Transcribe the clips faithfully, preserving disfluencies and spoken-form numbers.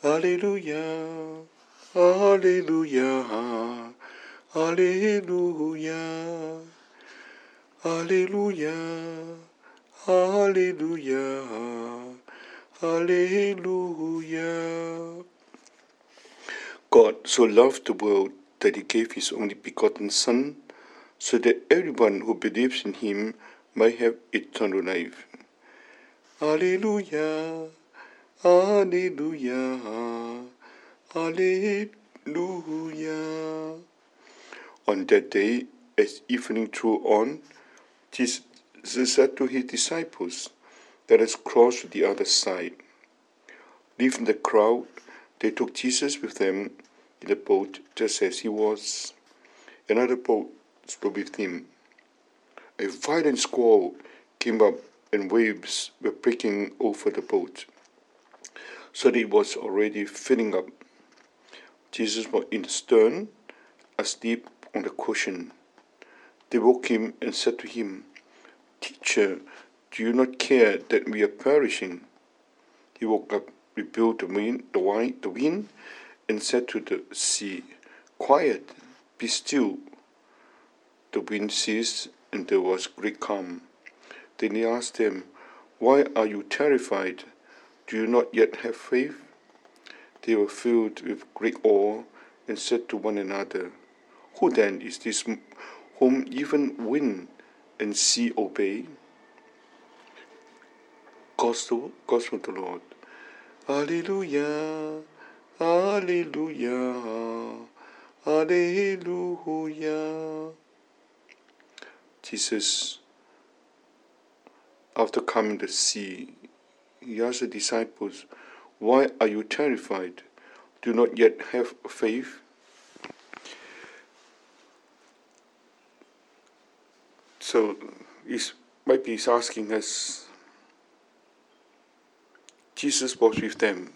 Alleluia, Alleluia, Alleluia, Alleluia, Alleluia, Alleluia. God so loved the world that he gave his only begotten Son, so that everyone who believes in him might have eternal life. Alleluia, Alleluia, Alleluia. On that day, as evening drew on, Jesus said to his disciples, "Let us cross to the other side." Leaving the crowd, they took Jesus with them in the boat just as he was. Another boat stood with him. A violent squall came up and waves were breaking over the boat, so that it was already filling up. Jesus was in the stern, asleep on the cushion. They woke him and said to him, "Teacher, do you not care that we are perishing?" He woke up, rebuked the wind, the wind, the wind and said to the sea, "Quiet, be still." The wind ceased, and there was great calm. Then he asked them, "Why are you terrified? Do you not yet have faith?" They were filled with great awe and said to one another, "Who then is this whom even wind and sea obey?" Gospel, Gospel of the Lord. Alleluia, Alleluia, Alleluia. Jesus, after calming the sea, he asked the disciples, "Why are you terrified? Do you not yet have faith?" So, he's, maybe he's asking us, Jesus was with them,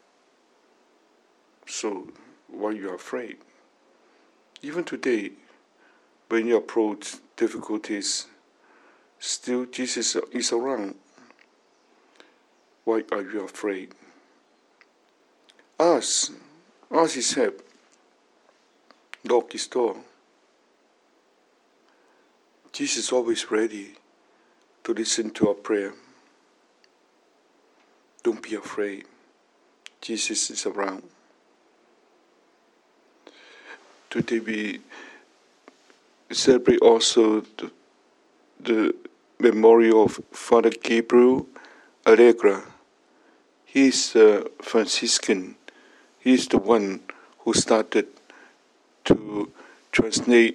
so why are you afraid? Even today, when you approach difficulties, still Jesus is around. Why are you afraid? Ask, ask his help. Knock his door. Jesus is always ready to listen to our prayer. Don't be afraid. Jesus is around. Today we celebrate also the, the memorial of Father Gabriel Allegra. He is a Franciscan. He is the one who started to translate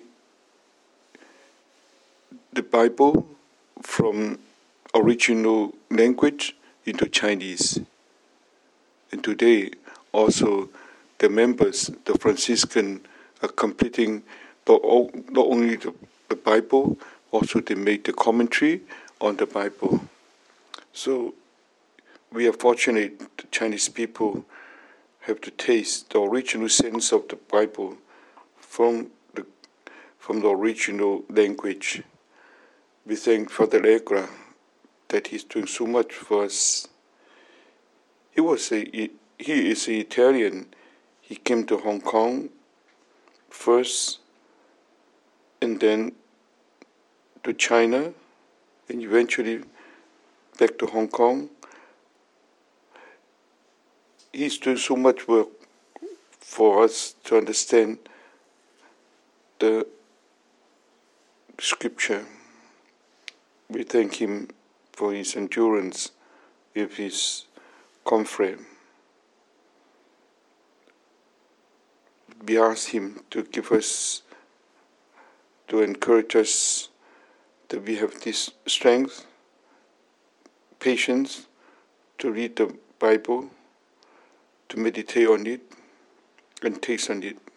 the Bible from original language into Chinese. And today also the members, the Franciscan, are completing not, not only the, the Bible, also they make the commentary on the Bible. So we are fortunate the Chinese people have to taste the original sense of the Bible from the from the original language. We thank Father Allegra that he's doing so much for us. He was a he is an Italian. He came to Hong Kong first, and then to China, and eventually back to Hong Kong. He's doing so much work for us to understand the scripture. We thank him for his endurance with his confrere. We ask him to give us, to encourage us that we have this strength, patience to read the Bible, to meditate on it and taste on it.